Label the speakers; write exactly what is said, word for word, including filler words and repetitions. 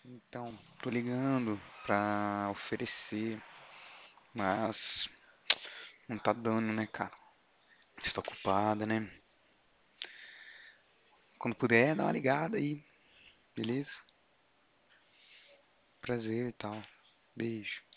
Speaker 1: Então, tô ligando pra oferecer, mas não tá dando, né, cara? Você tá ocupada, né? Quando puder, dá uma ligada aí, beleza? Prazer e tal. Beijo.